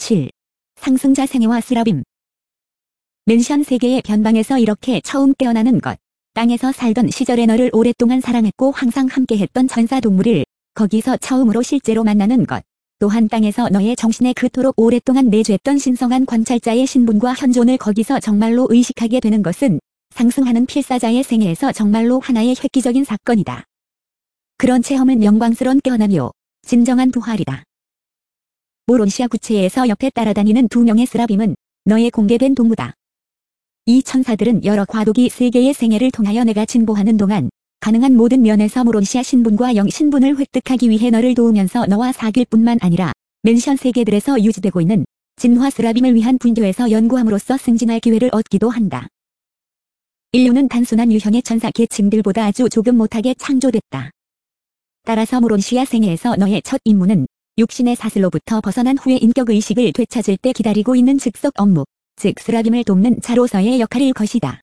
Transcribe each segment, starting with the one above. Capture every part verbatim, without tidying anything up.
칠. 상승자 생애와 스라빔. 맨션 세계의 변방에서 이렇게 처음 깨어나는 것. 땅에서 살던 시절에 너를 오랫동안 사랑했고 항상 함께했던 천사동물을 거기서 처음으로 실제로 만나는 것. 또한 땅에서 너의 정신에 그토록 오랫동안 내주했던 신성한 관찰자의 신분과 현존을 거기서 정말로 의식하게 되는 것은 상승하는 필사자의 생애에서 정말로 하나의 획기적인 사건이다. 그런 체험은 영광스러운 깨어남이요. 진정한 부활이다. 모론시아 구체에서 옆에 따라다니는 두 명의 스라빔은 너의 공개된 동무다. 이 천사들은 여러 과도기 세계의 생애를 통하여 내가 진보하는 동안 가능한 모든 면에서 모론시아 신분과 영 신분을 획득하기 위해 너를 도우면서 너와 사귈 뿐만 아니라 맨션 세계들에서 유지되고 있는 진화 스라빔을 위한 분교에서 연구함으로써 승진할 기회를 얻기도 한다. 인류는 단순한 유형의 천사 계층들보다 아주 조금 못하게 창조됐다. 따라서 모론시아 생애에서 너의 첫 임무는 육신의 사슬로부터 벗어난 후에 인격의식을 되찾을 때 기다리고 있는 즉석 업무, 즉 스라빔을 돕는 자로서의 역할일 것이다.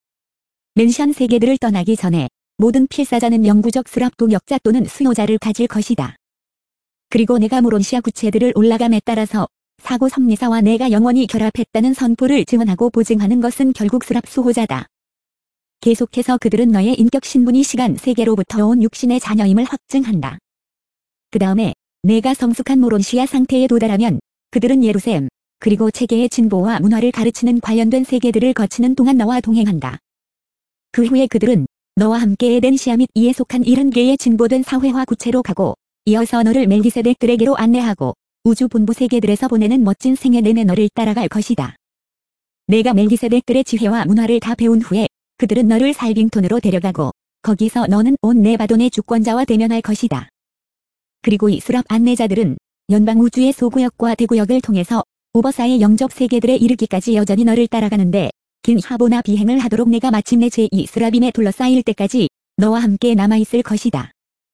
맨션 세계들을 떠나기 전에 모든 필사자는 영구적 스랍 동역자 또는 수요자를 가질 것이다. 그리고 내가 모론시아 구체들을 올라감에 따라서 사고 섭리사와 내가 영원히 결합했다는 선포를 증언하고 보증하는 것은 결국 스랍 수호자다. 계속해서 그들은 너의 인격 신분이 시간 세계로부터 온 육신의 자녀임을 확증한다. 그 다음에 내가 성숙한 모론시아 상태에 도달하면 그들은 예루셈, 그리고 체계의 진보와 문화를 가르치는 관련된 세계들을 거치는 동안 너와 동행한다. 그 후에 그들은 너와 함께 에덴 시아 및 이에 속한 일흔 개의 진보된 사회화 구체로 가고 이어서 너를 멜기세덱들에게로 안내하고 우주 본부 세계들에서 보내는 멋진 생애 내내 너를 따라갈 것이다. 내가 멜기세덱들의 지혜와 문화를 다 배운 후에 그들은 너를 살빙톤으로 데려가고 거기서 너는 온 네바돈의 주권자와 대면할 것이다. 그리고 이 스랍 안내자들은 연방 우주의 소구역과 대구역을 통해서 오버사의 영적 세계들에 이르기까지 여전히 너를 따라가는데 긴 하보나 비행을 하도록 내가 마침내 제이 스라빔에 둘러싸일 때까지 너와 함께 남아있을 것이다.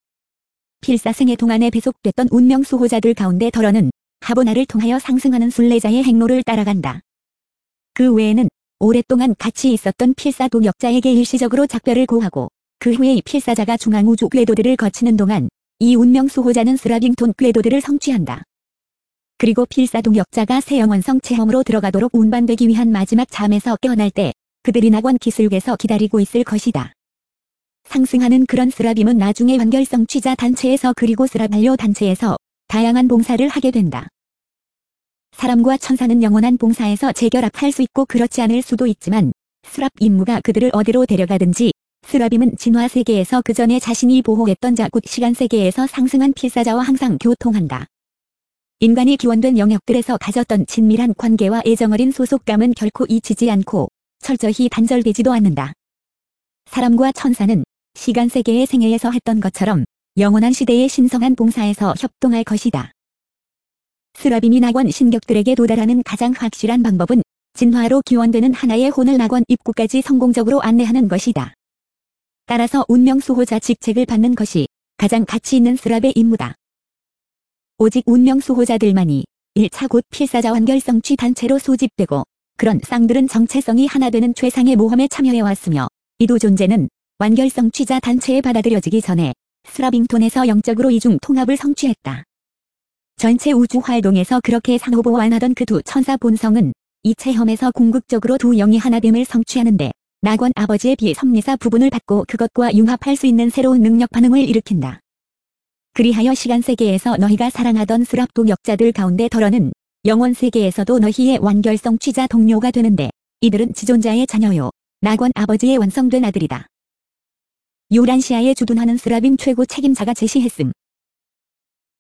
필사생애 동안에 배속됐던 운명 수호자들 가운데 덜어는 하보나를 통하여 상승하는 순례자의 행로를 따라간다. 그 외에는 오랫동안 같이 있었던 필사 동역자에게 일시적으로 작별을 고하고 그 후에 이 필사자가 중앙우주 궤도들을 거치는 동안 이 운명 수호자는 스라빙톤 궤도들을 성취한다. 그리고 필사 동역자가 새 영원성 체험으로 들어가도록 운반되기 위한 마지막 잠에서 깨어날 때 그들이 낙원 기술국에서 기다리고 있을 것이다. 상승하는 그런 스라빔은 나중에 완결성취자 단체에서 그리고 스라발료 단체에서 다양한 봉사를 하게 된다. 사람과 천사는 영원한 봉사에서 재결합할 수 있고 그렇지 않을 수도 있지만 스랍 임무가 그들을 어디로 데려가든지 스라빔은 진화 세계에서 그 전에 자신이 보호했던 자굿 시간 세계에서 상승한 필사자와 항상 교통한다. 인간이 기원된 영역들에서 가졌던 친밀한 관계와 애정어린 소속감은 결코 잊히지 않고 철저히 단절되지도 않는다. 사람과 천사는 시간 세계의 생애에서 했던 것처럼 영원한 시대의 신성한 봉사에서 협동할 것이다. 스라빔이 낙원 신격들에게 도달하는 가장 확실한 방법은 진화로 기원되는 하나의 혼을 낙원 입구까지 성공적으로 안내하는 것이다. 따라서 운명 수호자 직책을 받는 것이 가장 가치 있는 스랍의 임무다. 오직 운명 수호자들만이 일 차 곧 필사자 완결성취 단체로 소집되고 그런 쌍들은 정체성이 하나 되는 최상의 모험에 참여해왔으며 이두 존재는 완결성취자 단체에 받아들여지기 전에 스라빙톤에서 영적으로 이중 통합을 성취했다. 전체 우주 활동에서 그렇게 상호보완하던 그 두 천사 본성은 이 체험에서 궁극적으로 두 영이 하나됨을 성취하는데 낙원 아버지의 비섭리사 부분을 받고 그것과 융합할 수 있는 새로운 능력 반응을 일으킨다. 그리하여 시간 세계에서 너희가 사랑하던 스랍 동역자들 가운데 덜어는 영원 세계에서도 너희의 완결성취자 동료가 되는데 이들은 지존자의 자녀요. 낙원 아버지의 완성된 아들이다. 요란시아에 주둔하는 스라빔 최고 책임자가 제시했음.